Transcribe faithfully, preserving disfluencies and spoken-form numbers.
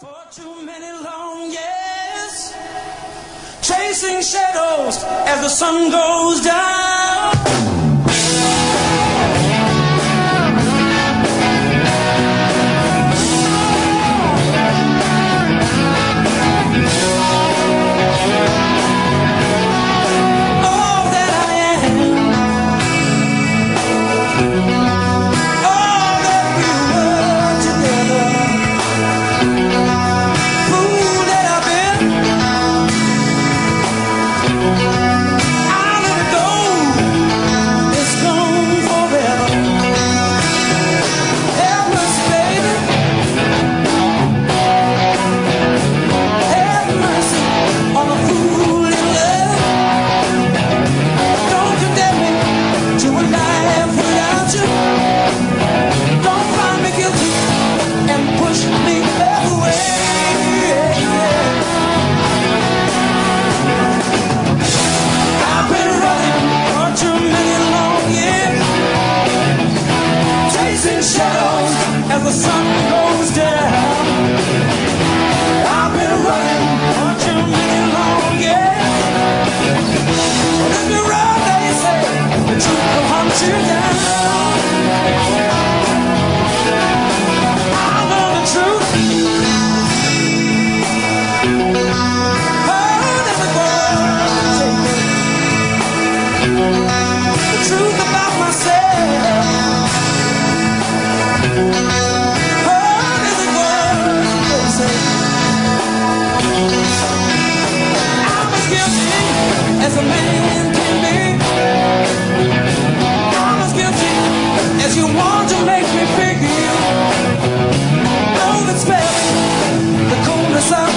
For too many long years, chasing shadows as the sun goes down. As the sun goes down, I've been running for too many long years. If you run, they say the truth will hunt you down. I know the truth. Heard every word. The truth about myself. As a man can be, I'm as guilty as you want to make me feel. Know that spell the coldness of